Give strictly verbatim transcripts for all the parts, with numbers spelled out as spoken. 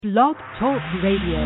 Blog Talk Radio.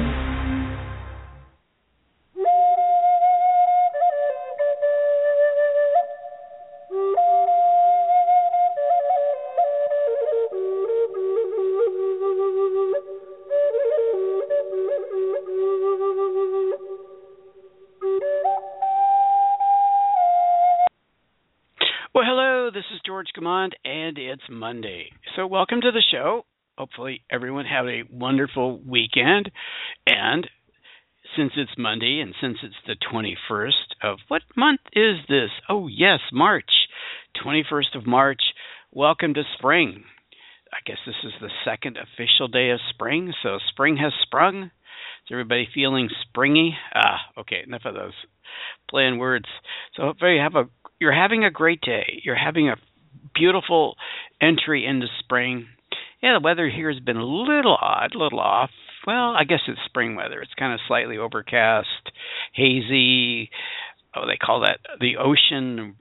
Well, hello, this is George Gammond, and it's Monday. So welcome to the show. Hopefully everyone had a wonderful weekend. And since it's Monday and since it's the twenty-first of, what month is this? Oh, yes, March. twenty-first of March. Welcome to spring. I guess this is the second official day of spring, so spring has sprung. Is everybody feeling springy? Ah, okay, enough of those playing words. So hopefully you have a You're having a great day. You're having a beautiful entry into spring. Yeah, the weather here has been a little odd, a little off. Well, I guess it's spring weather. It's kind of slightly overcast, hazy. Oh, they call that the ocean.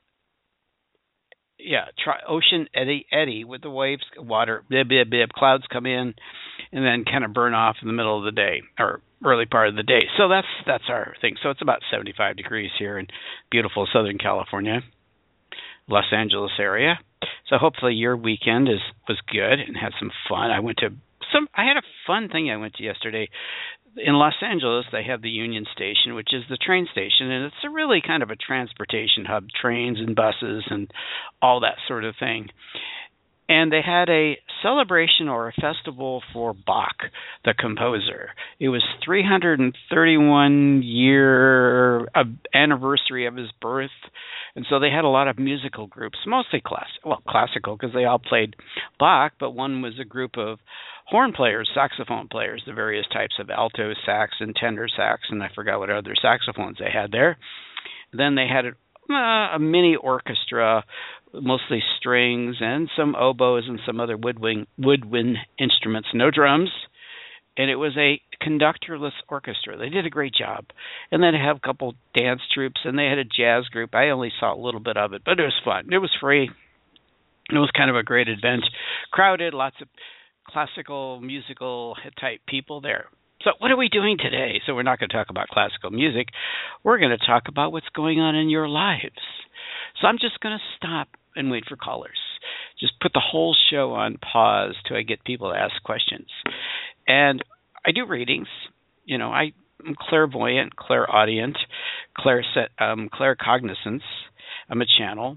Yeah, try, ocean eddy, eddy with the waves, water, bib, bib, bib. Clouds come in and then kind of burn off in the middle of the day or early part of the day. So that's that's our thing. So it's about seventy-five degrees here in beautiful Southern California, Los Angeles area. So hopefully your weekend is was good and had some fun. I went to some. I had a fun thing I went to yesterday. In Los Angeles, they have the Union Station, which is the train station, and it's a really kind of a transportation hub, trains and buses and all that sort of thing. And they had a celebration or a festival for Bach, the composer. It was three hundred thirty-one year uh, anniversary of his birth, and so they had a lot of musical groups, mostly class, well, classical because they all played Bach, but one was a group of horn players, saxophone players, the various types of alto sax and tenor sax, and I forgot what other saxophones they had there. Then they had a Uh, a mini orchestra, mostly strings and some oboes and some other woodwind, woodwind instruments, no drums. And it was a conductorless orchestra. They did a great job. And then they had a couple dance troupes, and they had a jazz group. I only saw a little bit of it, but it was fun. It was free. It was kind of a great event. Crowded, lots of classical, musical type people there. So what are we doing today? So we're not going to talk about classical music. We're going to talk about what's going on in your lives. So I'm just going to stop and wait for callers. Just put the whole show on pause till I get people to ask questions. And I do readings. You know, I, I'm clairvoyant, clairaudient, clairset, um, claircognizance. I'm a channel.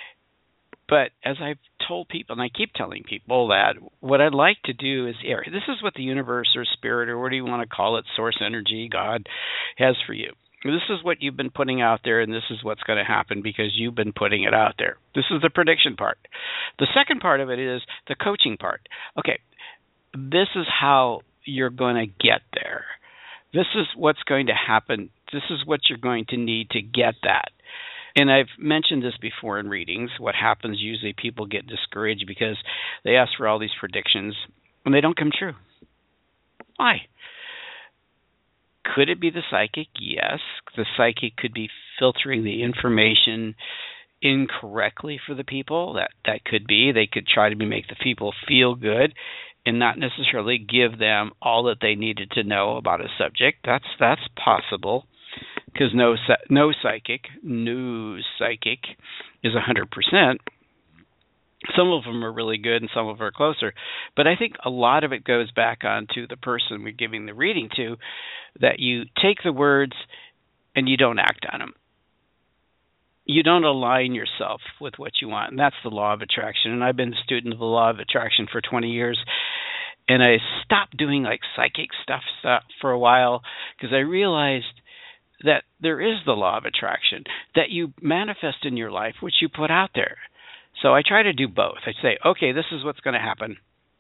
But as I've told people, and I keep telling people that what I'd like to do is air. This is what the universe or spirit or what do you want to call it, source energy, God, has for you. This is what you've been putting out there, and this is what's going to happen because you've been putting it out there. This is the prediction part. The second part of it is the coaching part. Okay, this is how you're going to get there. This is what's going to happen. This is what you're going to need to get that. And I've mentioned this before in readings. What happens usually, people get discouraged because they ask for all these predictions and they don't come true. Why? Could it be the psychic? Yes. The psychic could be filtering the information incorrectly for the people. That that could be. They could try to make the people feel good and not necessarily give them all that they needed to know about a subject. That's that's possible. Because no no psychic, no psychic is one hundred percent. Some of them are really good and some of them are closer. But I think a lot of it goes back onto the person we're giving the reading to, that you take the words and you don't act on them. You don't align yourself with what you want. And that's the law of attraction. And I've been a student of the law of attraction for twenty years. And I stopped doing like psychic stuff, stuff for a while because I realized that there is the law of attraction, that you manifest in your life, which you put out there. So I try to do both. I say, okay, this is what's going to happen,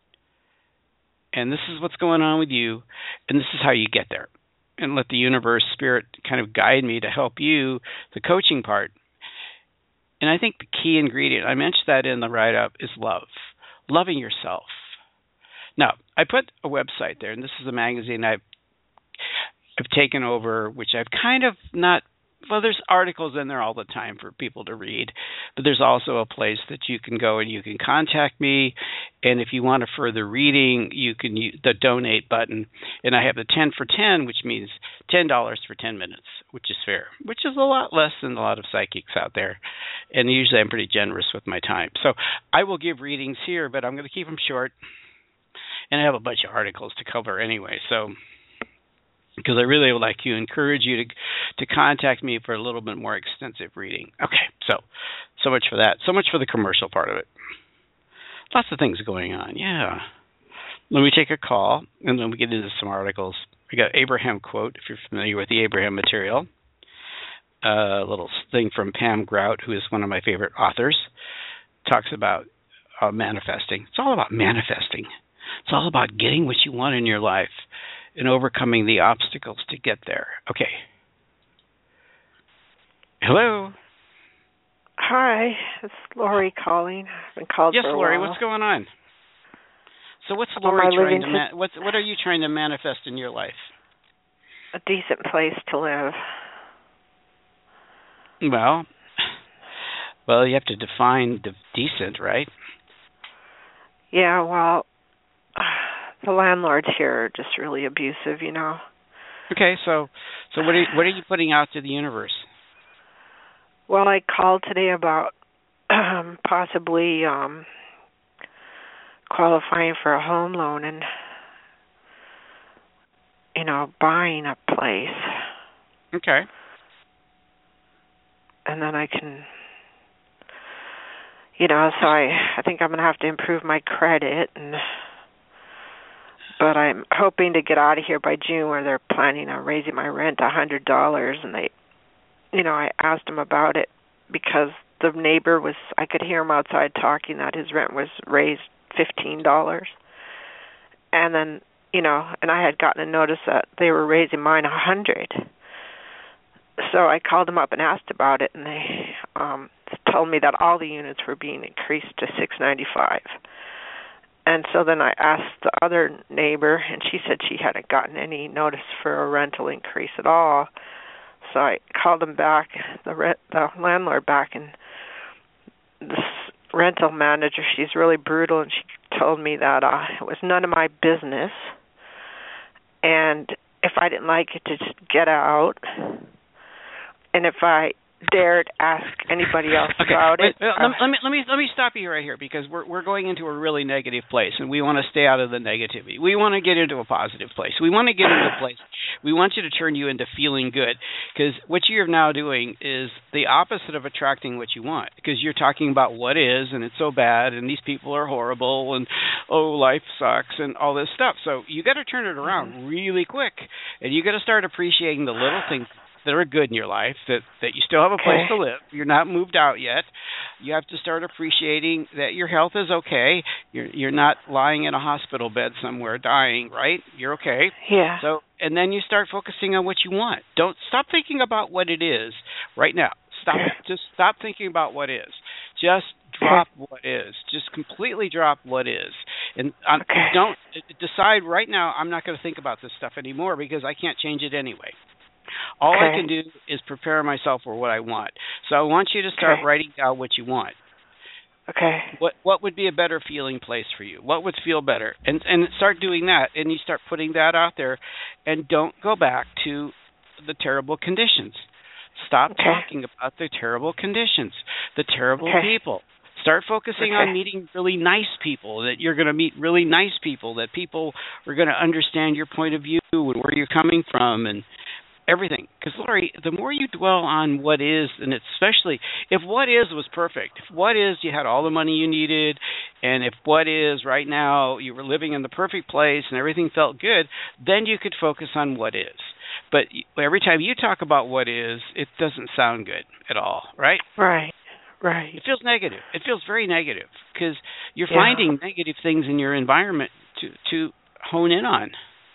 and this is what's going on with you, and this is how you get there. And let the universe, spirit kind of guide me to help you, the coaching part. And I think the key ingredient, I mentioned that in the write-up, is love, loving yourself. Now, I put a website there, and this is a magazine I've I've taken over, which I've kind of not well, there's articles in there all the time for people to read, but there's also a place that you can go and you can contact me. And if you want a further reading, you can use the donate button. And I have the ten for ten, which means ten dollars for ten minutes, which is fair, which is a lot less than a lot of psychics out there. And usually I'm pretty generous with my time. So I will give readings here, but I'm going to keep them short. And I have a bunch of articles to cover anyway, so because I really would like to encourage you to to contact me for a little bit more extensive reading. Okay, so so much for that. So much for the commercial part of it. Lots of things going on, yeah. Let me take a call, and then we get into some articles. We got Abraham quote, if you're familiar with the Abraham material. A little thing from Pam Grout, who is one of my favorite authors, talks about uh, manifesting. It's all about manifesting. It's all about getting what you want in your life and overcoming the obstacles to get there. Okay. Hello. Hi, it's Lori calling. I've been called yes, for a Lori. while. What's going on? So, what's Am Lori I trying living to to- ma- what's what are you trying to manifest in your life? A decent place to live. Well, well, you have to define the decent, right? Yeah, well, the landlords here are just really abusive, you know. Okay, so so what are you, what are you putting out to the universe? Well, I called today about um, possibly um, qualifying for a home loan and, you know, buying a place. Okay. And then I can, you know, so I, I think I'm going to have to improve my credit, and but I'm hoping to get out of here by June, where they're planning on raising my rent a hundred dollars. And they, you know, I asked them about it because the neighbor was, I could hear him outside talking that his rent was raised fifteen dollars. And then, you know, and I had gotten a notice that they were raising mine a hundred. So I called them up and asked about it, and they um, told me that all the units were being increased to six ninety-five. And so then I asked the other neighbor, and she said she hadn't gotten any notice for a rental increase at all. So I called them back, the re- the landlord back, and this rental manager, she's really brutal, and she told me that uh, it was none of my business, and if I didn't like it, to just get out. And if I dared ask anybody else okay. about Wait, it, let, uh, let me let me let me stop you right here, because we're we're going into a really negative place, and we want to stay out of the negativity. We want to get into a positive place. We want to get into a place. We want you to turn you into feeling good, because what you're now doing is the opposite of attracting what you want. Because you're talking about what is, and it's so bad, and these people are horrible, and oh, life sucks, and all this stuff. So you got to turn it around mm-hmm. really quick, and you got to start appreciating the little things that are good in your life, that, that you still have a okay. place to live. You're not moved out yet. You have to start appreciating that your health is okay. You're you're not lying in a hospital bed somewhere dying, right? You're okay. Yeah. So, and then you start focusing on what you want. Don't stop thinking about what it is right now. Stop. Just stop thinking about what is. Just drop what is. Just completely drop what is. And um, okay. don't decide right now, I'm not going to think about this stuff anymore because I can't change it anyway. All okay. I can do is prepare myself for what I want. So I want you to start okay. writing down what you want. Okay. What what would be a better feeling place for you? What would feel better? And and start doing that, and you start putting that out there, and don't go back to the terrible conditions. Stop okay. talking about the terrible conditions, the terrible okay. people. Start focusing okay. on meeting really nice people, that you're going to meet really nice people, that people are going to understand your point of view and where you're coming from, and everything. Because, Lori, the more you dwell on what is, and especially if what is was perfect, if what is you had all the money you needed, and if what is right now you were living in the perfect place and everything felt good, then you could focus on what is. But every time you talk about what is, it doesn't sound good at all, right? Right, right. It feels negative. It feels very negative because you're yeah. finding negative things in your environment to, to hone in on.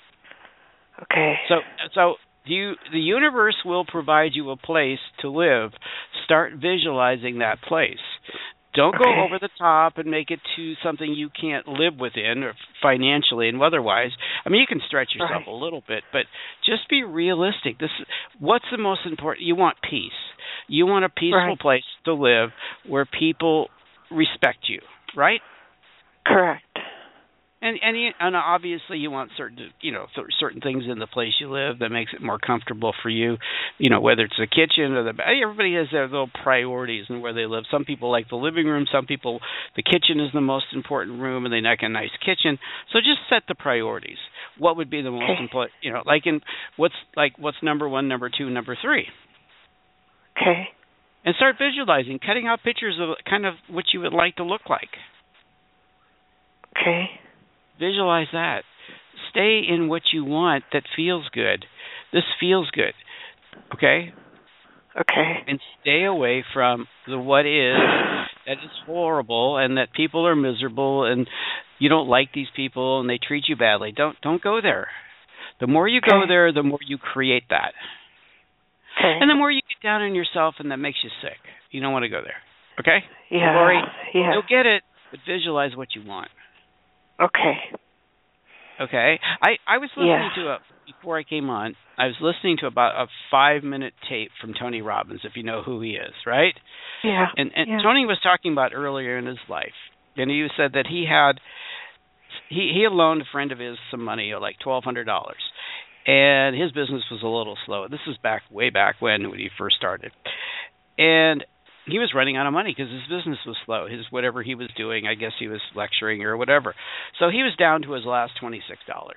Okay. So, so you, the universe will provide you a place to live. Start visualizing that place. Don't Okay. go over the top and make it to something you can't live within, or financially and otherwise. I mean, you can stretch yourself Right. a little bit, but just be realistic. This, what's the most important? You want peace. You want a peaceful Right. place to live where people respect you, right? Correct. And and you, and obviously you want certain you know cer- certain things in the place you live that makes it more comfortable for you. You know, whether it's the kitchen or the everybody has their little priorities and where they live. Some people like the living room. Some people the kitchen is the most important room, and they like a nice kitchen. So just set the priorities. What would be the most Okay. important? You know, like in what's like what's number one, number two, number three, Okay. and start visualizing, cutting out pictures of kind of what you would like to look like. Okay. Visualize that. Stay in what you want that feels good. This feels good. Okay? Okay. And stay away from the what is that is horrible and that people are miserable and you don't like these people and they treat you badly. Don't don't go there. The more you go Okay. there, the more you create that. Okay. And the more you get down on yourself and that makes you sick. You don't want to go there. Okay? Yeah. Lori, Yeah. you'll get it, but visualize what you want. Okay. Okay. I, I was listening Yeah. to a before I came on, I was listening to about a five minute tape from Tony Robbins, if you know who he is, right? Yeah. And and yeah. Tony was talking about earlier in his life. And he said that he had he, he had loaned a friend of his some money, like twelve hundred dollars. And his business was a little slow. This is back way back when when he first started. And he was running out of money because his business was slow. His whatever he was doing, I guess he was lecturing or whatever. So he was down to his last twenty-six dollars.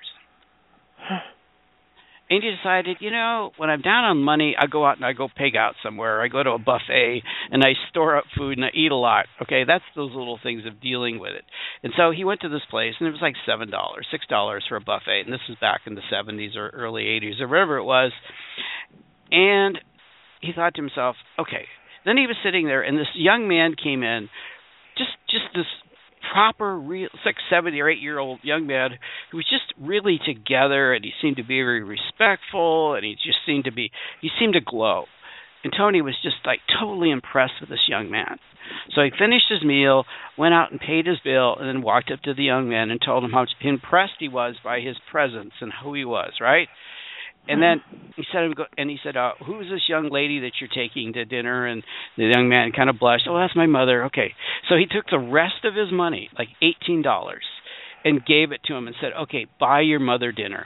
And he decided, you know, when I'm down on money, I go out and I go pig out somewhere. I go to a buffet and I store up food and I eat a lot. Okay, that's those little things of dealing with it. And so he went to this place and it was like seven dollars, six dollars for a buffet. And this was back in the seventies or early eighties or wherever it was. And he thought to himself, okay. Then he was sitting there, and this young man came in, just just this proper, real, it's like seventy or eight year old young man who was just really together, and he seemed to be very respectful, and he just seemed to be, he seemed to glow. And Tony was just like totally impressed with this young man. So he finished his meal, went out and paid his bill, and then walked up to the young man and told him how impressed he was by his presence and who he was, right? And then he said, and he said, uh, "Who's this young lady that you're taking to dinner?" And the young man kind of blushed. "Oh, that's my mother." Okay, so he took the rest of his money, like eighteen dollars, and gave it to him and said, "Okay, buy your mother dinner."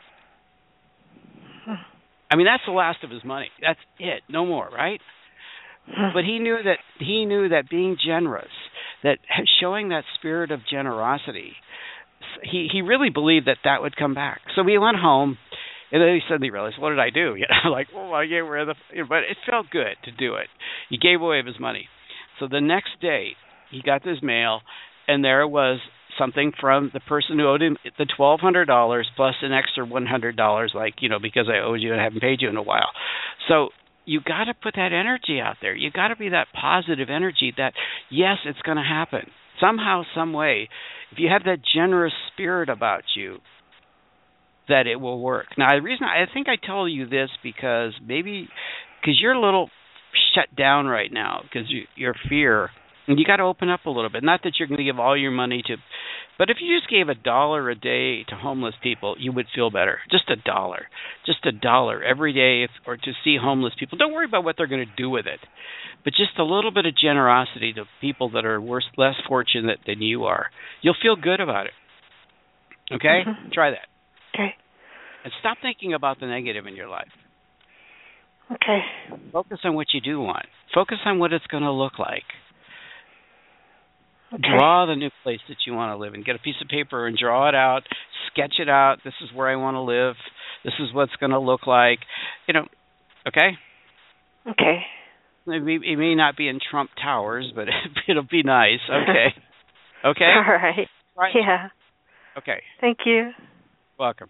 I mean, that's the last of his money. That's it, no more, right? But he knew that he knew that being generous, that showing that spirit of generosity, he he really believed that that would come back. So he went home. And then he suddenly realized, what did I do? You know, like, well, I gave away the, you know, but it felt good to do it. He gave away his money. So the next day, he got this mail, and there was something from the person who owed him the twelve hundred dollars plus an extra one hundred dollars, like, you know, because I owed you and I haven't paid you in a while. So you got to put that energy out there. You got to be that positive energy that, yes, it's going to happen. Somehow, some way, if you have that generous spirit about you, that it will work. Now, the reason I think I tell you this because maybe because you're a little shut down right now because you, your fear, and you got to open up a little bit. Not that you're going to give all your money to, but if you just gave a dollar a day to homeless people, you would feel better. Just a dollar, just a dollar every day, if, or to see homeless people. Don't worry about what they're going to do with it, but just a little bit of generosity to people that are worse, less fortunate than you are. You'll feel good about it. Okay, Mm-hmm. Try that. Okay. And stop thinking about the negative in your life. Okay. Focus on what you do want. Focus on what it's going to look like. Okay. Draw the new place that you want to live in. Get a piece of paper and draw it out. Sketch it out. This is where I want to live. This is what it's going to look like. You know, okay? Okay. It may, it may not be in Trump Towers, but it'll be nice. Okay. Okay? All right. Right. Yeah. Okay. Thank you. Welcome.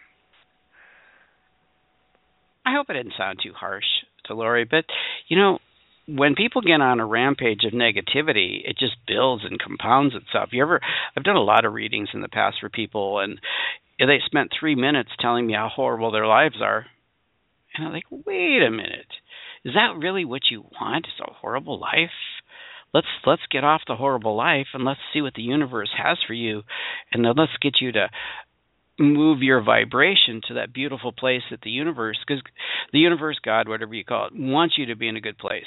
I hope it didn't sound too harsh to Lori, but, you know, when people get on a rampage of negativity, it just builds and compounds itself. You ever? I've done a lot of readings in the past for people, and they spent three minutes telling me how horrible their lives are. And I'm like, wait a minute. Is that really what you want? Is a horrible life? let's let's get off the horrible life and let's see what the universe has for you, and then let's get you to move your vibration to that beautiful place that the universe, because the universe, God, whatever you call it, wants you to be in a good place.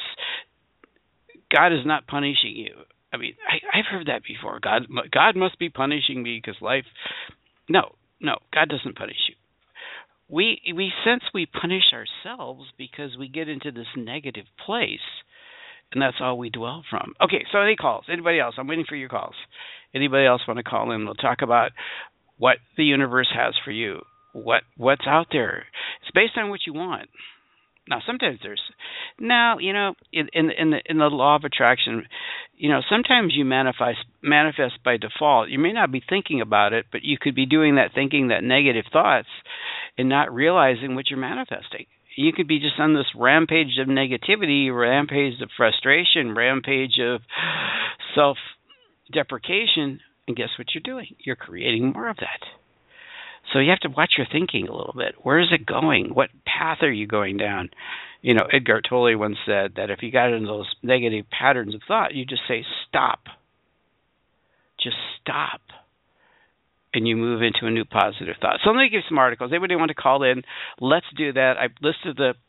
God is not punishing you. I mean, I, I've heard that before. God, God must be punishing me because life. No, no, God doesn't punish you. We we sense we punish ourselves because we get into this negative place, and that's all we dwell from. Okay, so any calls? Anybody else? I'm waiting for your calls. Anybody else want to call in? We'll talk about what the universe has for you, what what's out there. It's based on what you want. Now, sometimes there's, now, you know, in in in the, in the law of attraction, you know, sometimes you manifest manifest by default. You may not be thinking about it, but you could be doing that, thinking that negative thoughts, and not realizing what you're manifesting. You could be just on this rampage of negativity, rampage of frustration, rampage of self-deprecation, and guess what you're doing? You're creating more of that. So you have to watch your thinking a little bit. Where is it going? What path are you going down? You know, Edgar Tolle once said that if you got into those negative patterns of thought, you just say, stop. Just stop. And you move into a new positive thought. So let me give you some articles. Anybody want to call in? Let's do that. I listed the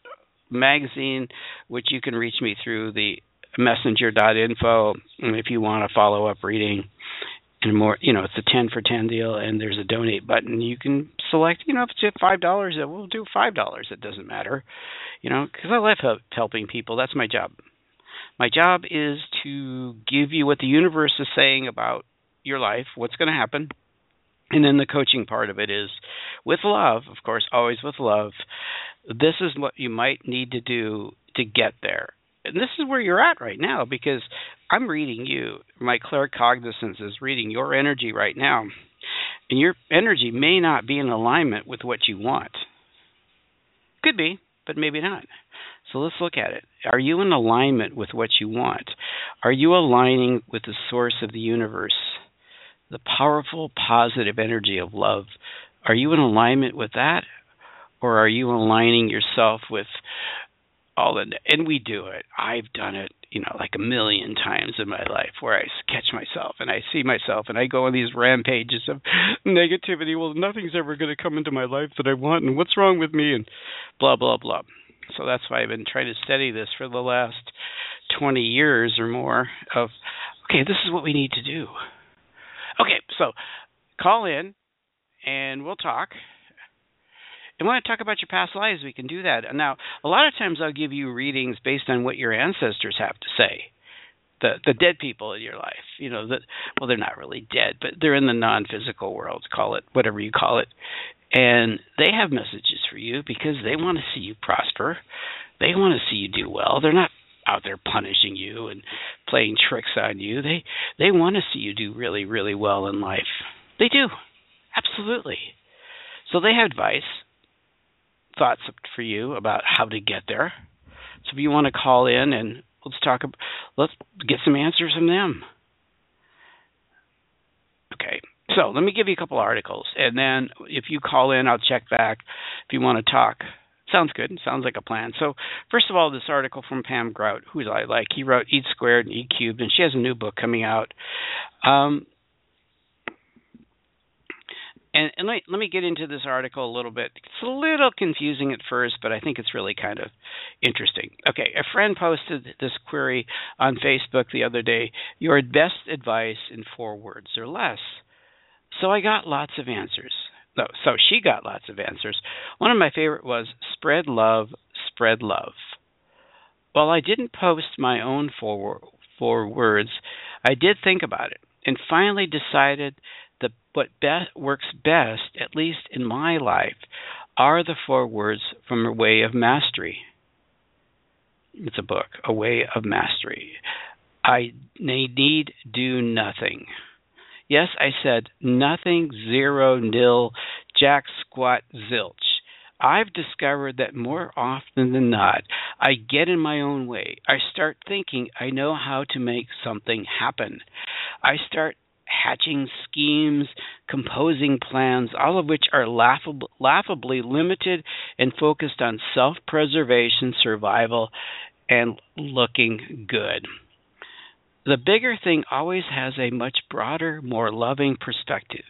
magazine, which you can reach me through the messenger dot info. And if you want to follow up reading, and more, you know, it's a ten for ten deal, and there's a donate button. You can select, you know, if it's at five dollars, we'll do five dollars. It doesn't matter, you know, because I love help, helping people. That's my job. My job is to give you what the universe is saying about your life, what's going to happen. And then the coaching part of it is with love, of course, always with love. This is what you might need to do to get there. And this is where you're at right now, because I'm reading you. My claircognizance is reading your energy right now. And your energy may not be in alignment with what you want. Could be, but maybe not. So let's look at it. Are you in alignment with what you want? Are you aligning with the source of the universe, the powerful, positive energy of love? Are you in alignment with that? Or are you aligning yourself with all the, and we do it. I've done it, you know, like a million times in my life, where I catch myself and I see myself and I go on these rampages of negativity. Well, nothing's ever going to come into my life that I want, and what's wrong with me, and blah, blah, blah. So that's why I've been trying to study this for the last twenty years or more of, okay, this is what we need to do. Okay, so call in and we'll talk. And when I talk about your past lives, we can do that. Now, a lot of times I'll give you readings based on what your ancestors have to say. The the dead people in your life, you know, that, well, they're not really dead, but they're in the non-physical world, call it whatever you call it. And they have messages for you because they want to see you prosper. They want to see you do well. They're not out there punishing you and playing tricks on you. They they want to see you do really, really well in life. They do. Absolutely. So they have advice, thoughts for you about how to get there. So if you want to call in and let's talk, let's get some answers from them. Okay. So let me give you a couple articles, and then if you call in, I'll check back if you want to talk. Sounds good. Sounds like a plan. So first of all, this article from Pam Grout, who I like. He wrote E Squared and E Cubed, and she has a new book coming out. Um, and and let, me, let me get into this article a little bit. It's a little confusing at first, but I think it's really kind of interesting. Okay, a friend posted this query on Facebook the other day, your best advice in four words or less. So I got lots of answers. No, so she got lots of answers. One of my favorite was spread love, spread love. While I didn't post my own four, four words, I did think about it and finally decided that what best works best, at least in my life, are the four words from A Way of Mastery. It's a book, A Way of Mastery. I need do nothing. Yes, I said nothing, zero, nil, jack, squat, zilch. I've discovered that more often than not, I get in my own way. I start thinking I know how to make something happen. I start hatching schemes, composing plans, all of which are laughable, laughably limited and focused on self-preservation, survival, and looking good. the bigger thing always has a much broader, more loving perspective.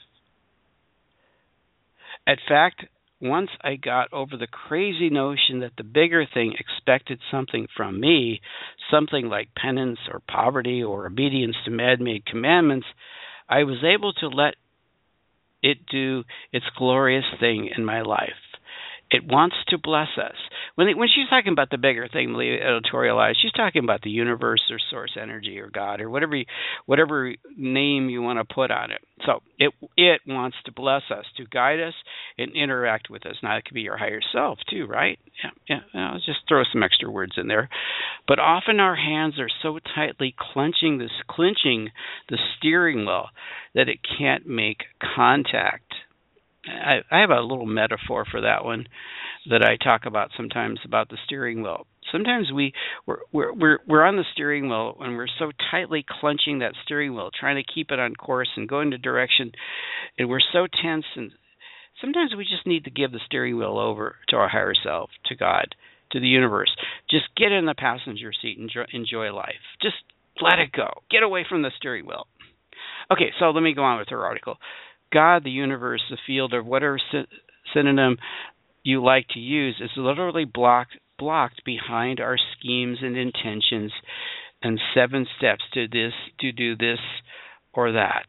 In fact, once I got over the crazy notion that the bigger thing expected something from me, something like penance or poverty or obedience to man-made commandments, I was able to let it do its glorious thing in my life. It wants to bless us. When it, when she's talking about the bigger thing, editorialized, she's talking about the universe or source energy or God or whatever whatever name you want to put on it. So it it wants to bless us, to guide us and interact with us. Now it could be your higher self too, right? Yeah, yeah. I'll just throw some extra words in there. But often our hands are so tightly clenching this clenching the steering wheel that it can't make contact. I, I have a little metaphor for that one that I talk about sometimes about the steering wheel. Sometimes we we're we're we're, we're on the steering wheel and we're so tightly clenching that steering wheel, trying to keep it on course and go into direction, and we're so tense. And sometimes we just need to give the steering wheel over to our higher self, to God, to the universe. Just get in the passenger seat and enjoy, enjoy life. Just let it go. Get away from the steering wheel. Okay, so let me go on with her article. God, the universe, the field, or whatever synonym you like to use, is literally blocked blocked behind our schemes and intentions and seven steps to this, to do this or that.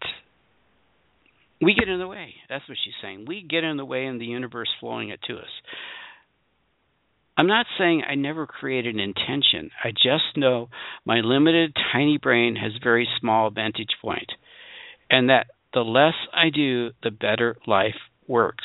We get in the way. That's what she's saying. We get in the way in the universe flowing it to us. I'm not saying I never created an intention. I just know my limited, tiny brain has a very small vantage point, and that the less I do, the better life works.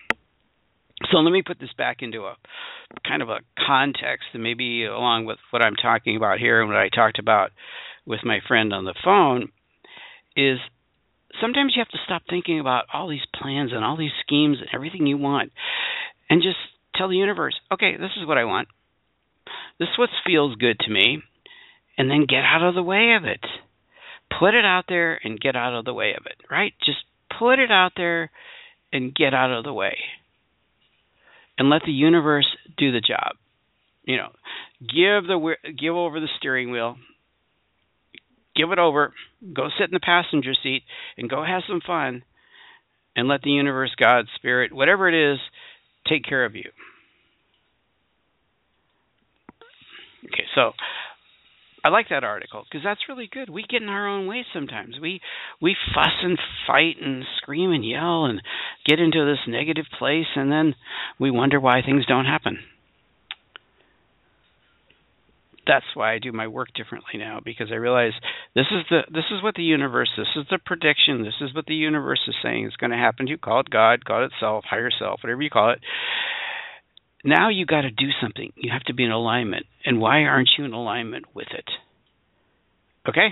So let me put this back into a kind of a context, and maybe along with what I'm talking about here and what I talked about with my friend on the phone, is sometimes you have to stop thinking about all these plans and all these schemes and everything you want, and just tell the universe, okay, this is what I want. This is what feels good to me, and then get out of the way of it. Put it out there and get out of the way of it, right? Just put it out there and get out of the way. And let the universe do the job. You know, give the give over the steering wheel. Give it over. Go sit in the passenger seat and go have some fun. And let the universe, God, Spirit, whatever it is, take care of you. Okay, so I like that article because that's really good. We get in our own way sometimes. We we fuss and fight and scream and yell and get into this negative place, and then we wonder why things don't happen. That's why I do my work differently now, because I realize this is the this is what the universe, this is the prediction, this is what the universe is saying is going to happen to you. Call it God, call it self, higher self, whatever you call it. Now you got to do something. You have to be in alignment. And why aren't you in alignment with it? Okay?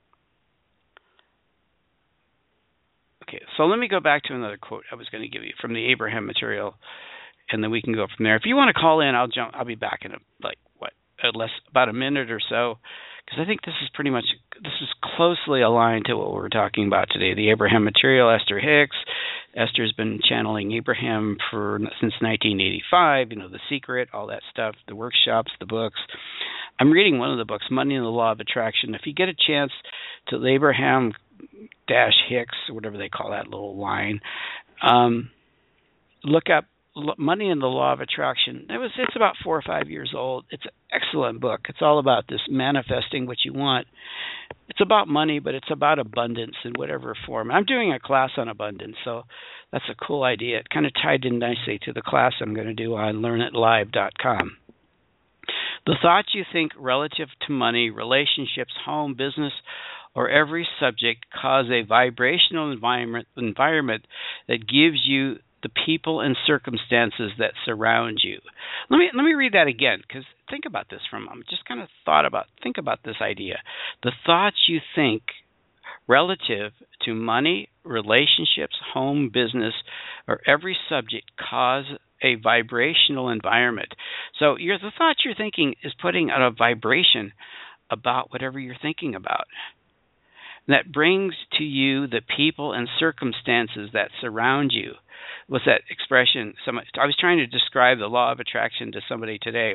Okay, so let me go back to another quote I was going to give you from the Abraham material, and then we can go from there. If you want to call in, I'll jump. I'll be back in a, like what, less about a minute or so, because I think this is pretty much this is closely aligned to what we're talking about today. The Abraham material, Esther Hicks. Esther's been channeling Abraham for since nineteen eighty-five, you know, The Secret, all that stuff, the workshops, the books. I'm reading one of the books, Money and the Law of Attraction. If you get a chance to Abraham dash Hicks, or whatever they call that little line, um, look up Money and the Law of Attraction. It was, it's about four or five years old. It's an excellent book. It's all about this manifesting what you want. It's about money, but it's about abundance in whatever form. I'm doing a class on abundance, so that's a cool idea. It kind of tied in nicely to the class I'm going to do on learn it live dot com. The thoughts you think relative to money, relationships, home, business, or every subject cause a vibrational environment, environment that gives you the people and circumstances that surround you. Let me let me read that again, because think about this for a moment. Just kind of thought about, think about this idea. The thoughts you think relative to money, relationships, home, business, or every subject cause a vibrational environment. So you're, the thoughts you're thinking is putting out a vibration about whatever you're thinking about. That brings to you the people and circumstances that surround you. What's that expression? Some, I was trying to describe the law of attraction to somebody today.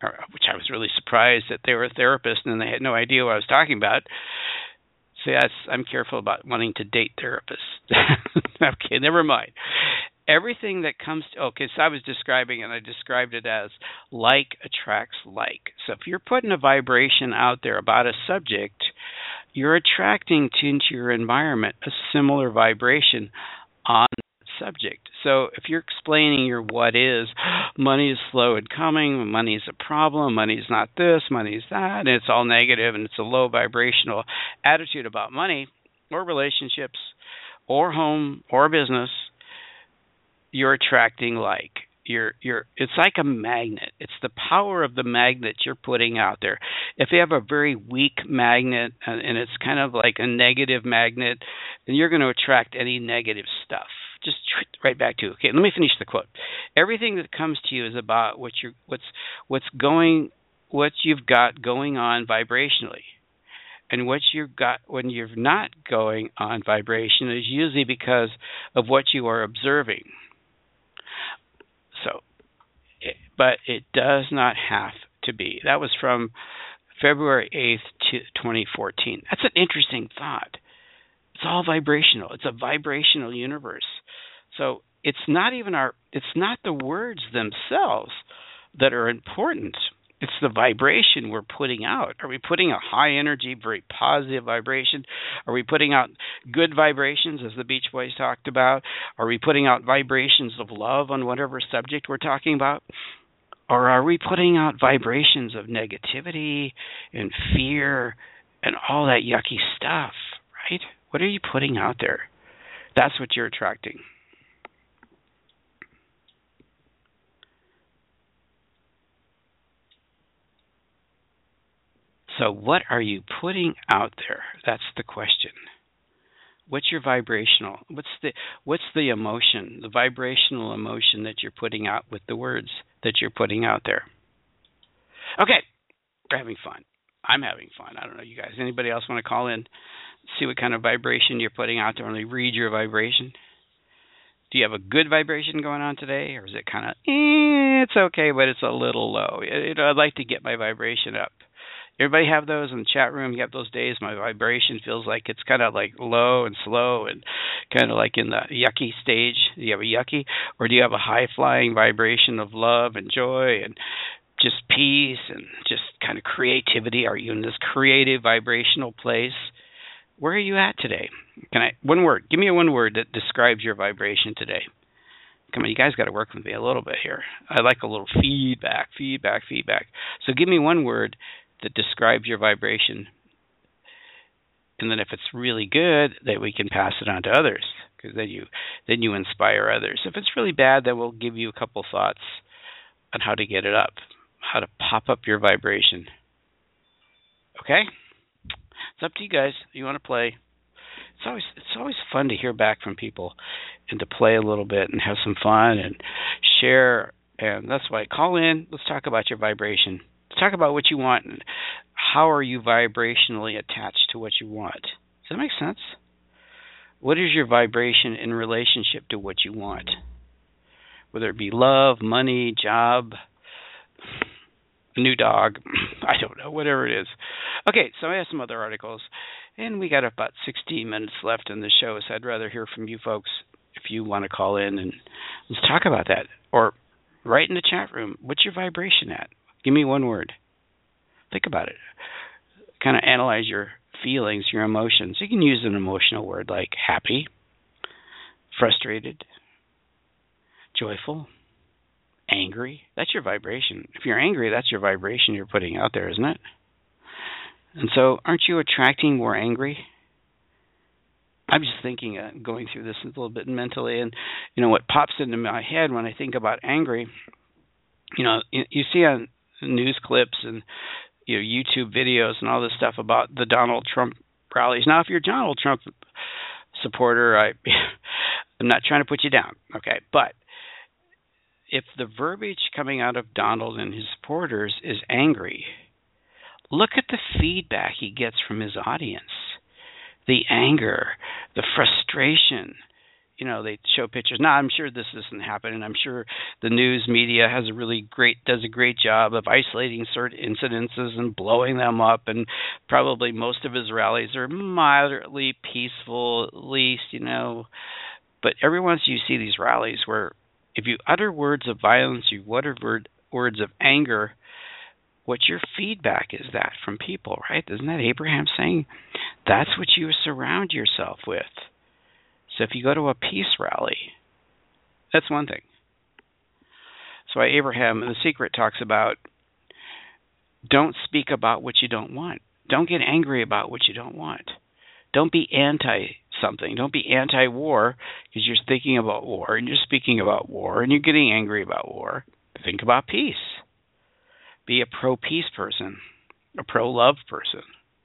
or, which I was really surprised that they were a therapist and they had no idea what I was talking about. So yes, I'm careful about wanting to date therapists. Okay, never mind. Everything that comes to, okay, so I was describing, and I described it as like attracts like. So if you're putting a vibration out there about a subject, you're attracting to, into your environment a similar vibration on that subject. So if you're explaining your what is, money is slow in coming, money is a problem, money is not this, money is that, and it's all negative, and it's a low vibrational attitude about money or relationships or home or business, you're attracting like. You're you're it's like a magnet. It's the power of the magnet you're putting out there. If you have a very weak magnet and, and it's kind of like a negative magnet, then you're going to attract any negative stuff. Just right back to, okay, let me finish the quote. Everything that comes to you is about what you're what's what's going what you've got going on vibrationally. And what you've got when you're not going on vibration is usually because of what you are observing. So, it, but it does not have to be. That was from February eighth, twenty fourteen. That's an interesting thought. It's all vibrational. It's a vibrational universe. So it's not even our, it's not the words themselves that are important. It's the vibration we're putting out. Are we putting a high energy, very positive vibration? Are we putting out good vibrations, as the Beach Boys talked about? Are we putting out vibrations of love on whatever subject we're talking about? Or are we putting out vibrations of negativity and fear and all that yucky stuff, right? What are you putting out there? That's what you're attracting. So what are you putting out there? That's the question. What's your vibrational? What's the what's the emotion, the vibrational emotion that you're putting out with the words that you're putting out there? Okay, we're having fun. I'm having fun. I don't know, you guys. Anybody else want to call in, see what kind of vibration you're putting out there, and they read your vibration? Do you have a good vibration going on today, or is it kind of, eh, it's okay, but it's a little low? You know, I'd like to get my vibration up. Everybody have those in the chat room? You have those days my vibration feels like it's kind of like low and slow and kind of like in the yucky stage. Do you have a yucky? Or do you have a high-flying vibration of love and joy and just peace and just kind of creativity? Are you in this creative vibrational place? Where are you at today? Can I one word? Give me a one word that describes your vibration today. Come on, you guys got to work with me a little bit here. I like a little feedback, feedback, feedback. So give me one word that describes your vibration, and then if it's really good, then we can pass it on to others, because then you then you inspire others. If it's really bad, then we'll give you a couple thoughts on how to get it up, how to pop up your vibration. Okay, it's up to you guys. You want to play? It's always it's always fun to hear back from people and to play a little bit and have some fun and share. And that's why call in. Let's talk about your vibration. Talk about what you want and how are you vibrationally attached to what you want. Does that make sense? What is your vibration in relationship to what you want? Whether it be love, money, job, a new dog, I don't know, whatever it is. Okay, so I have some other articles, and we got about sixteen minutes left in the show, so I'd rather hear from you folks if you want to call in and let's talk about that. Or write in the chat room, what's your vibration at? Give me one word. Think about it. Kind of analyze your feelings, your emotions. You can use an emotional word like happy, frustrated, joyful, angry. That's your vibration. If you're angry, that's your vibration you're putting out there, isn't it? And so aren't you attracting more angry? I'm just thinking, uh, going through this a little bit mentally, and you know what pops into my head when I think about angry, you know, you, you see on news clips and you know YouTube videos and all this stuff about the Donald Trump rallies. Now, if you're a Donald Trump supporter, I, I'm not trying to put you down, okay? But if the verbiage coming out of Donald and his supporters is angry, look at the feedback he gets from his audience. The anger, the frustration. you know, they show pictures. Now, I'm sure this isn't happening. I'm sure the news media has a really great, does a great job of isolating certain incidences and blowing them up. And probably most of his rallies are moderately peaceful, at least, you know. But every once you see these rallies where if you utter words of violence, you utter word, words of anger, what's your feedback is that from people, right? Isn't that Abraham saying that's what you surround yourself with? So if you go to a peace rally, that's one thing. So Abraham in The Secret talks about don't speak about what you don't want. Don't get angry about what you don't want. Don't be anti-something. Don't be anti-war because you're thinking about war and you're speaking about war and you're getting angry about war. Think about peace. Be a pro-peace person, a pro-love person.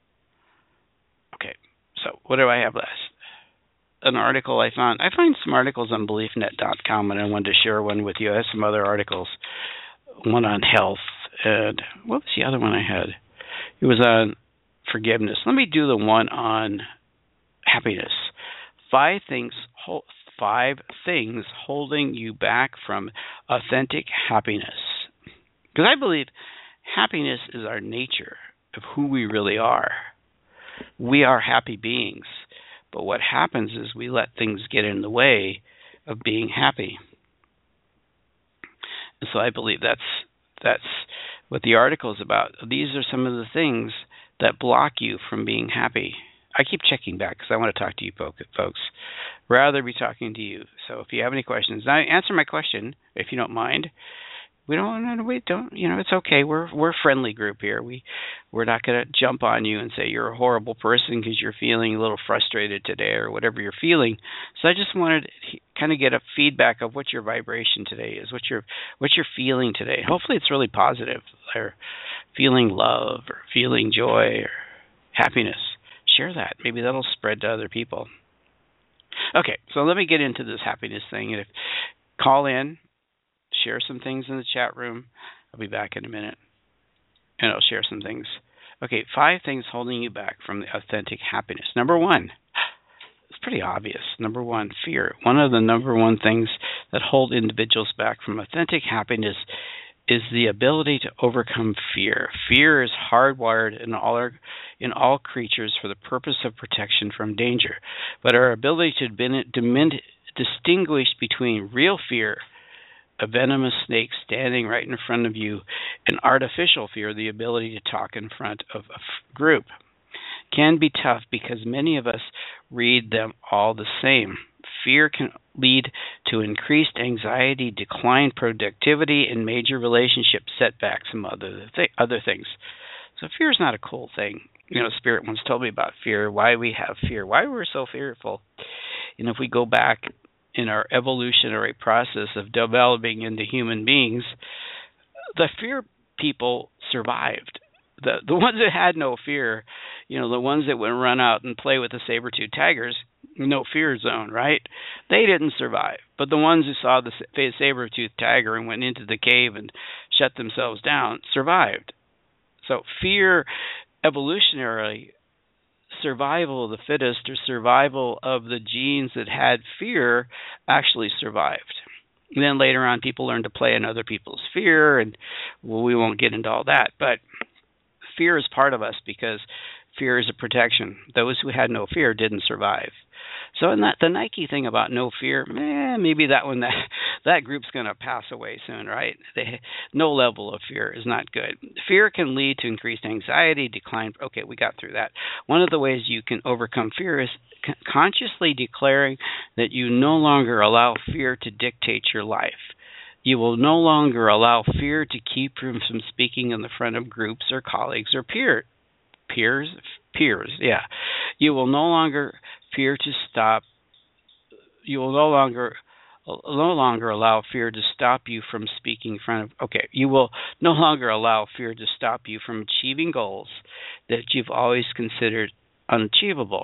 Okay, so what do I have last? An article I found. I find some articles on belief net dot com, and I wanted to share one with you. I have some other articles, one on health, and what was the other one I had? It was on forgiveness. Let me do the one on happiness. Five things, five things holding you back from authentic happiness. Because I believe happiness is our nature of who we really are. We are happy beings. But what happens is we let things get in the way of being happy. And so I believe that's that's what the article is about. These are some of the things that block you from being happy. I keep checking back because I want to talk to you folks. Rather be talking to you. So if you have any questions, now answer my question if you don't mind. We don't. We don't. You know, it's okay. We're we're a friendly group here. We we're not going to jump on you and say you're a horrible person because you're feeling a little frustrated today or whatever you're feeling. So I just wanted to kind of get a feedback of what your vibration today is, what you're what you're feeling today. Hopefully, it's really positive, or feeling love, or feeling joy, or happiness. Share that. Maybe that'll spread to other people. Okay, so let me get into this happiness thing. And if call in. Share some things in the chat room. I'll be back in a minute, and I'll share some things. Okay, five things holding you back from the authentic happiness. Number one, it's pretty obvious. Number one, fear. One of the number one things that hold individuals back from authentic happiness is the ability to overcome fear. Fear is hardwired in all our, in all creatures for the purpose of protection from danger. But our ability to dimin- distinguish between real fear, a venomous snake standing right in front of you, and artificial fear, the ability to talk in front of a f- group, can be tough because many of us read them all the same. Fear can lead to increased anxiety, declined productivity, and major relationship setbacks, and other th- other things. So fear is not a cool thing. You know, Spirit once told me about fear, why we have fear, why we're so fearful. And if we go back in our evolutionary process of developing into human beings, the fear people survived. The the ones that had no fear, you know, the ones that would run out and play with the saber-toothed tigers, no fear zone, right? They didn't survive. But the ones who saw the saber-toothed tiger and went into the cave and shut themselves down survived. So fear, evolutionarily, survival of the fittest or survival of the genes that had fear actually survived. And then later on, people learned to play in other people's fear, and well, we won't get into all that. But fear is part of us because fear is a protection. Those who had no fear didn't survive. So in that, the Nike thing about no fear, eh, maybe that one, that, that group's going to pass away soon, right? They, no level of fear is not good. Fear can lead to increased anxiety, decline. Okay, we got through that. One of the ways you can overcome fear is c- consciously declaring that you no longer allow fear to dictate your life. You will no longer allow fear to keep you from speaking in the front of groups or colleagues or peer, peers, peers, yeah. You will no longer fear to stop. You will no longer no longer allow fear to stop you from speaking in front of. Okay, you will no longer allow fear to stop you from achieving goals that you've always considered unachievable.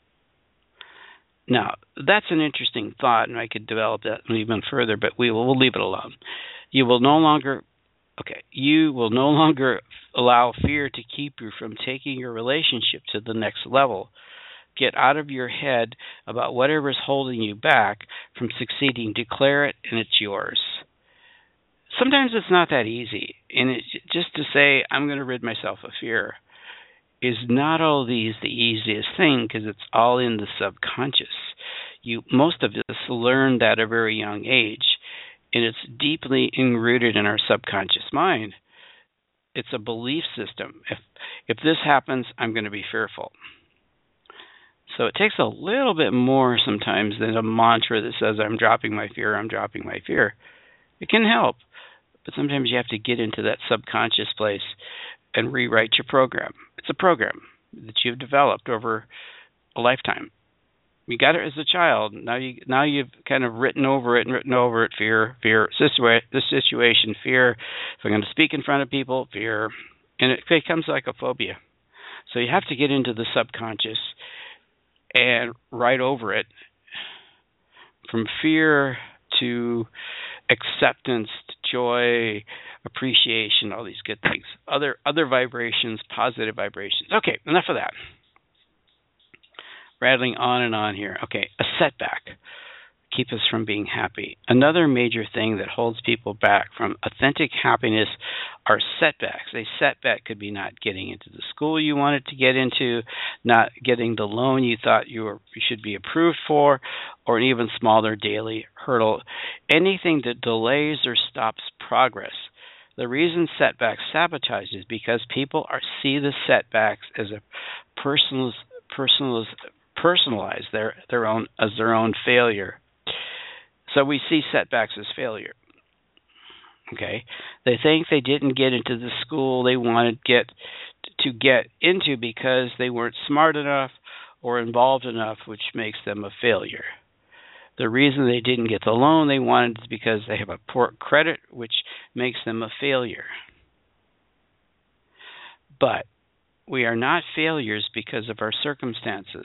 Now, that's an interesting thought, and I could develop that even further, but we will we'll leave it alone. You will no longer. Okay, you will no longer allow fear to keep you from taking your relationship to the next level. Get out of your head about whatever is holding you back from succeeding. Declare it, and it's yours. Sometimes it's not that easy. And it, just to say, I'm going to rid myself of fear is not always the easiest thing because it's all in the subconscious. You, most of us learn that at a very young age, and it's deeply enrooted in our subconscious mind. It's a belief system. If if this happens, I'm going to be fearful. So it takes a little bit more sometimes than a mantra that says, I'm dropping my fear, I'm dropping my fear. It can help, but sometimes you have to get into that subconscious place and rewrite your program. It's a program that you've developed over a lifetime. You got it as a child. Now you now you've kind of written over it and written over it. Fear, fear. Situa- this situation, fear. If I'm going to speak in front of people, fear, and it becomes like a phobia. So you have to get into the subconscious and write over it from fear to acceptance, to joy, appreciation, all these good things. Other other vibrations, positive vibrations. Okay, enough of that. Rattling on and on here. Okay, a setback keeps us from being happy. Another major thing that holds people back from authentic happiness are setbacks. A setback could be not getting into the school you wanted to get into, not getting the loan you thought you, were, you should be approved for, or an even smaller daily hurdle. Anything that delays or stops progress. The reason setbacks sabotage is because people are see the setbacks as a personal, personal, personalize their their own as their own failure. So we see setbacks as failure. Okay, they think they didn't get into the school they wanted get to get into because they weren't smart enough or involved enough, which makes them a failure. The reason they didn't get the loan they wanted is because they have a poor credit, which makes them a failure. But we are not failures because of our circumstances.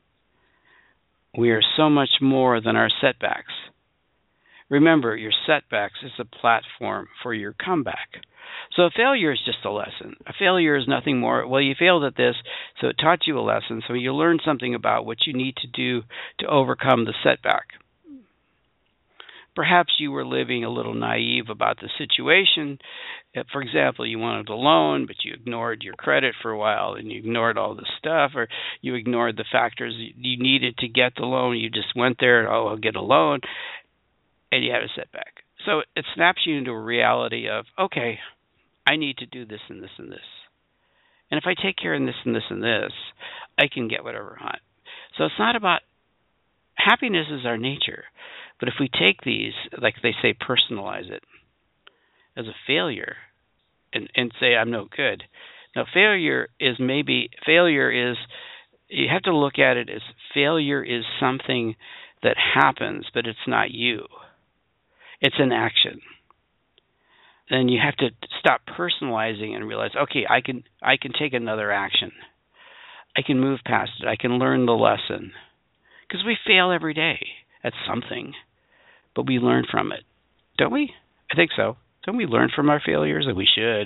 We are so much more than our setbacks. Remember, your setbacks is a platform for your comeback. So a failure is just a lesson. A failure is nothing more. Well, you failed at this, so it taught you a lesson. So you learned something about what you need to do to overcome the setback. Perhaps you were living a little naive about the situation. For example, you wanted a loan, but you ignored your credit for a while, and you ignored all the stuff, or you ignored the factors you needed to get the loan. You just went there, oh, I'll get a loan, and you had a setback. So it snaps you into a reality of, okay, I need to do this and this and this. And if I take care of this and this and this, I can get whatever I want. So it's not about, happiness is our nature. But if we take these, like they say, personalize it as a failure and, and say, I'm no good. Now, failure is maybe, failure is, you have to look at it as failure is something that happens, but it's not you. It's an action. Then you have to stop personalizing and realize, okay, I can I can take another action. I can move past it. I can learn the lesson. Because we fail every day at something, but we learn from it. Don't we? I think so. Don't we learn from our failures? And we should.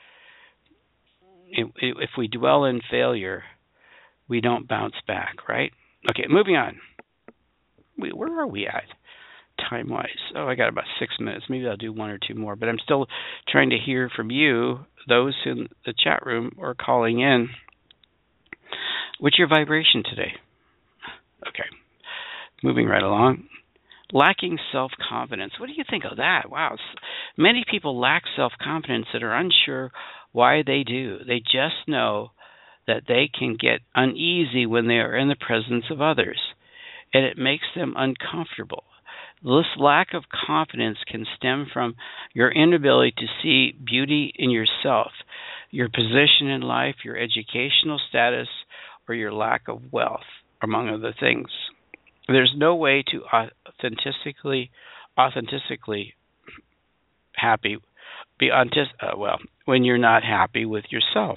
If we dwell in failure, we don't bounce back, right? Okay, moving on. Where are we at? Time-wise. Oh, I got about six minutes. Maybe I'll do one or two more. But I'm still trying to hear from you, those in the chat room or calling in. What's your vibration today? Okay. Moving right along. Lacking self-confidence. What do you think of that? Wow. Many people lack self-confidence that are unsure why they do. They just know that they can get uneasy when they are in the presence of others, and it makes them uncomfortable. This lack of confidence can stem from your inability to see beauty in yourself, your position in life, your educational status, or your lack of wealth, among other things. There's no way to authentically, authentically happy, be authentic, uh, well, when you're not happy with yourself.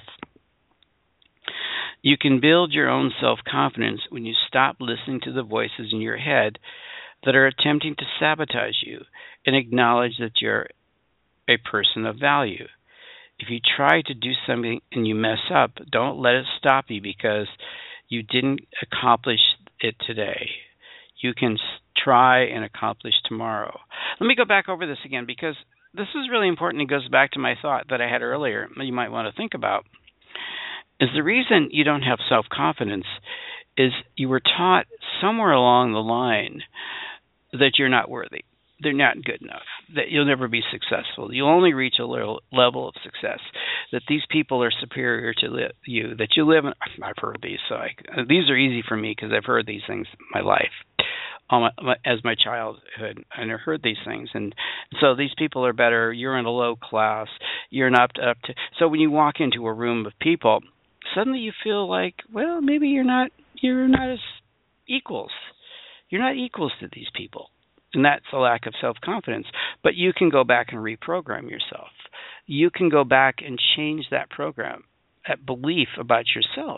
You can build your own self-confidence when you stop listening to the voices in your head that are attempting to sabotage you and acknowledge that you're a person of value. If you try to do something and you mess up, don't let it stop you because You didn't accomplish it today. You can try and accomplish tomorrow. Let me go back over this again because this is really important. It goes back to my thought that I had earlier you might want to think about. Is the reason you don't have self-confidence is you were taught somewhere along the line that you're not worthy. They're not good enough, that you'll never be successful. You'll only reach a little level of success, that these people are superior to li- you, that you live in. I've heard these, so I, these are easy for me because I've heard these things in my life um, as my childhood, and I heard these things. And so these people are better. You're in a low class. You're not up to, up to. So when you walk into a room of people, suddenly you feel like, well, maybe you're not. You're not as equals. You're not equals to these people. And that's a lack of self-confidence. But you can go back and reprogram yourself. You can go back and change that program, that belief about yourself.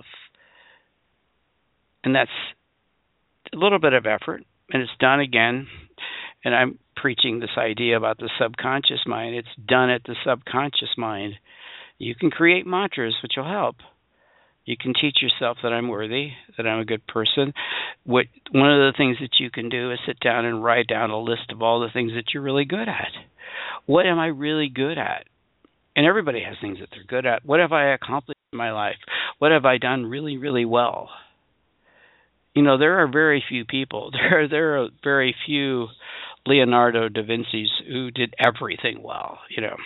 And that's a little bit of effort, and it's done again. And I'm preaching this idea about the subconscious mind. It's done at the subconscious mind. You can create mantras, which will help. You can teach yourself that I'm worthy, that I'm a good person. What one of the things that you can do is sit down and write down a list of all the things that you're really good at. What am I really good at? And everybody has things that they're good at. What have I accomplished in my life? What have I done really, really well? You know, there are very few people. There are, there are very few Leonardo da Vinci's who did everything well, you know.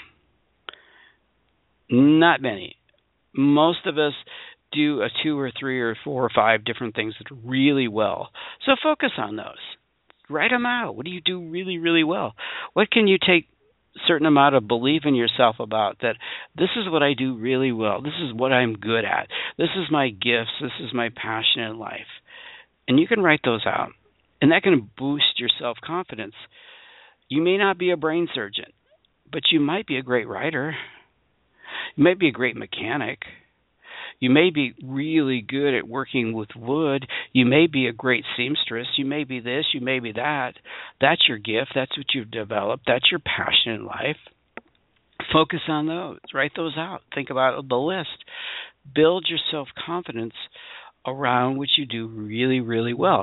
Not many. Most of us do a two or three or four or five different things that are really well. So focus on those. Write them out. What do you do really, really well? What can you take a certain amount of belief in yourself about that this is what I do really well. This is what I'm good at. This is my gifts. This is my passion in life. And you can write those out. And that can boost your self-confidence. You may not be a brain surgeon, but you might be a great writer. You might be a great mechanic. You may be really good at working with wood. You may be a great seamstress. You may be this. You may be that. That's your gift. That's what you've developed. That's your passion in life. Focus on those. Write those out. Think about the list. Build your self-confidence around what you do really, really well.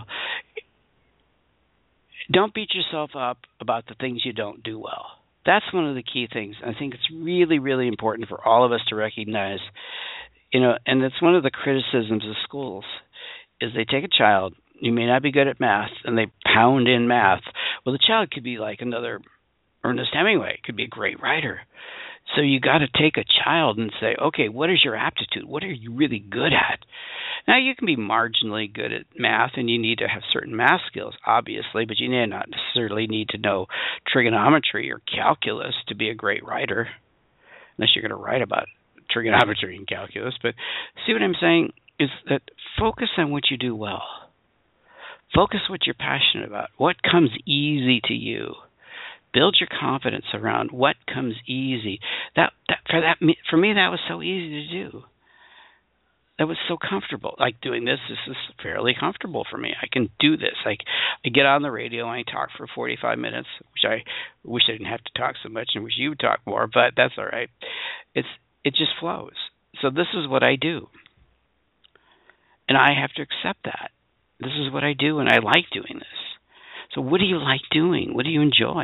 Don't beat yourself up about the things you don't do well. That's one of the key things. I think it's really, really important for all of us to recognize. You know, and it's one of the criticisms of schools is they take a child, you may not be good at math, and they pound in math. Well, the child could be like another Ernest Hemingway, could be a great writer. So you got to take a child and say, okay, what is your aptitude? What are you really good at? Now, you can be marginally good at math, and you need to have certain math skills, obviously, but you may not necessarily need to know trigonometry or calculus to be a great writer, unless you're going to write about trigonometry and calculus. But see what I'm saying is that focus on what you do well. Focus what you're passionate about. What comes easy to you. Build your confidence around what comes easy. That, that for that for me that was so easy to do. That was so comfortable. Like doing this, this is fairly comfortable for me. I can do this. Like I get on the radio and I talk for forty-five minutes, which I wish I didn't have to talk so much and wish you would talk more, but that's all right. It's It just flows. So this is what I do. And I have to accept that. This is what I do, and I like doing this. So what do you like doing? What do you enjoy?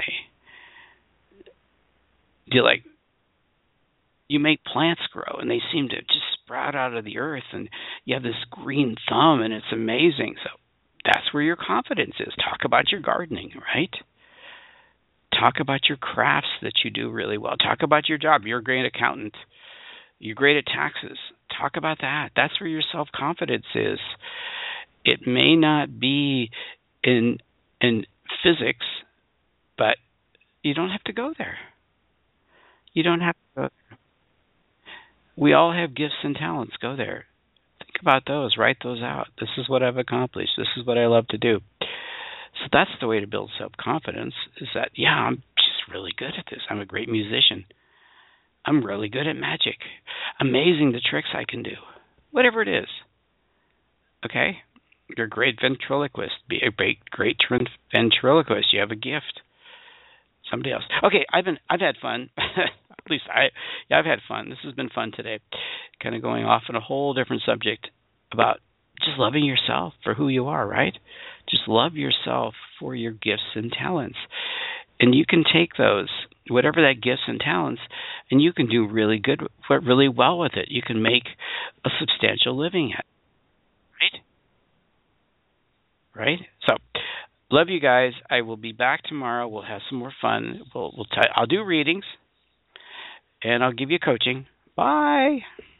Do you like, you make plants grow, and they seem to just sprout out of the earth, and you have this green thumb, and it's amazing. So that's where your confidence is. Talk about your gardening, right? Talk about your crafts that you do really well. Talk about your job. You're a great accountant. You're great at taxes. Talk about that. That's where your self-confidence is. It may not be in in physics, but you don't have to go there. You don't have to go there. We all have gifts and talents. Go there. Think about those. Write those out. This is what I've accomplished. This is what I love to do. So that's the way to build self-confidence, is that, yeah, I'm just really good at this. I'm a great musician. I'm really good at magic. Amazing the tricks I can do. Whatever it is. Okay? You're a great ventriloquist. Be a great, great ventriloquist. You have a gift. Somebody else. Okay, I've been, I've had fun. At least I, yeah, I've had fun. This has been fun today. Kind of going off on a whole different subject about just loving yourself for who you are, right? Just love yourself for your gifts and talents. And you can take those, whatever that gifts and talents, and you can do really good, really well with it. You can make a substantial living at it, right? Right? So, love you guys. I will be back tomorrow. We'll have some more fun. We'll, we'll t- I'll do readings, and I'll give you coaching. Bye.